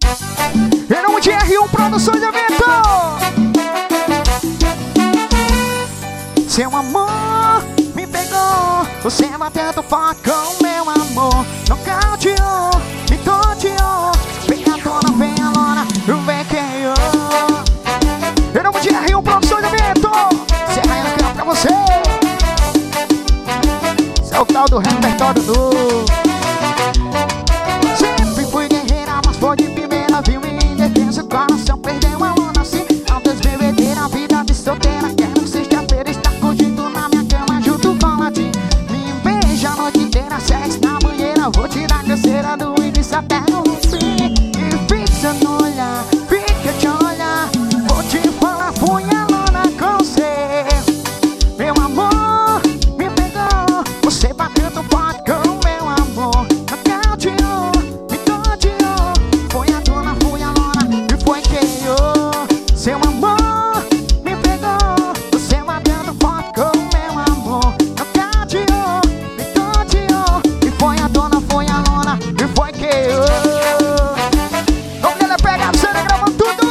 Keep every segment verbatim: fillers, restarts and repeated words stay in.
Em nome de R um Produções de Evento. Seu amor me pegou, você batendo forte com meu amor. Nocauteou, me torteou. Vem a dona, vem a lona, vem quem eu. Em nome de R um Produções de Evento. Serra no campo pra você. Esse é o tal do repertório do. Sempre fui guerreira, mas foi de primeira, viu? Em defesa, o coração perdeu a lona assim. Ao desbebedeira, a vida de solteira. Quero sexta-feira estar curtindo na minha cama junto com latim. Me beija a noite inteira, sexo na banheira. Vou tirar a canseira do início até no fim. E fixa no olhar, fica te olhar. Vou te falar, fui a lona com você. Meu amor me pegou, você bateu tão forte com meu amor. Nocauteou, me torteou. Foi a dona, fui a lona e foi quem eu. Seu amor me pegou, você bateu tão forte com meu amor. Nocauteou, me torteou. E foi a dona, foi a lona e foi quem eu. Vamos nele pegar você gravando tudo.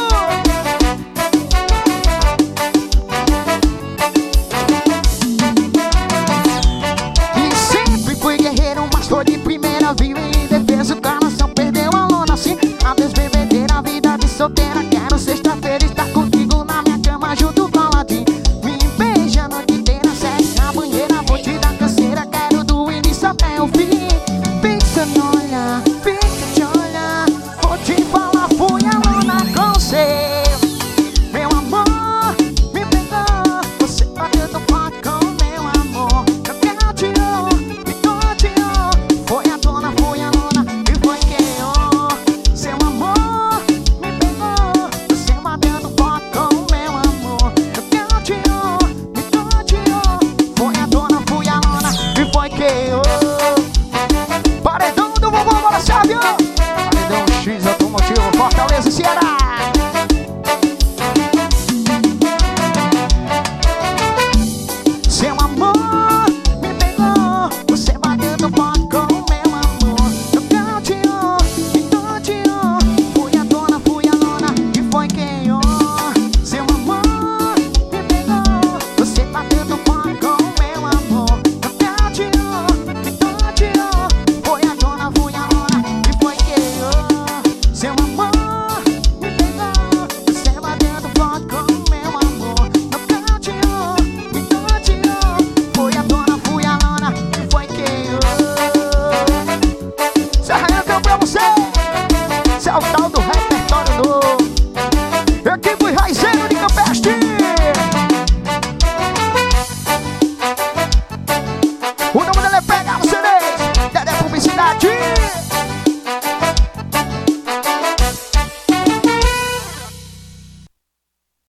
E sempre fui guerreiro, mas foi de primeira. Viu em defesa, o coração perdeu a lona assim. A desbebedeira, a vida de solteira. Quero sexta-feira estar contigo na minha cama junto com latim. Me beija a noite inteira, sexo na banheira. Vou te dar canseira, quero do início até o fim. Fixa no olhar, fica te olhar. Vou te falar, fui a lona com você. Meu amor me pegou, você bateu tão forte com meu amor. Nocauteou, me torteou. Foi a dona, foi a lona e foi quem eu. Seu amor me pegou, você bateu tão forte com meu amor. Nocauteou, me torteou. Foi a dona, foi a lona e foi quem eu. Paredão do vovô, bora Sávio. Paredão X Automotivo, Fortaleza, Ceará. Seu amor me pegou, você bateu tão forte com meu amor. Nocauteou, me torteou. Fui a dona, fui a lona e foi quem eu. Seu amor me pegou, você bateu tão forte com meu amor. Nocauteou, me torteou. Foi a dona, fui a lona e foi quem eu. Seu amor me pegou, você bateu tão forte com meu amor. Nocauteou, me torteou. Foi a dona, fui a lona e foi quem eu. Serra no campo pra você. Esse é o tal do repertório do Equipe Raizeiro de Campé.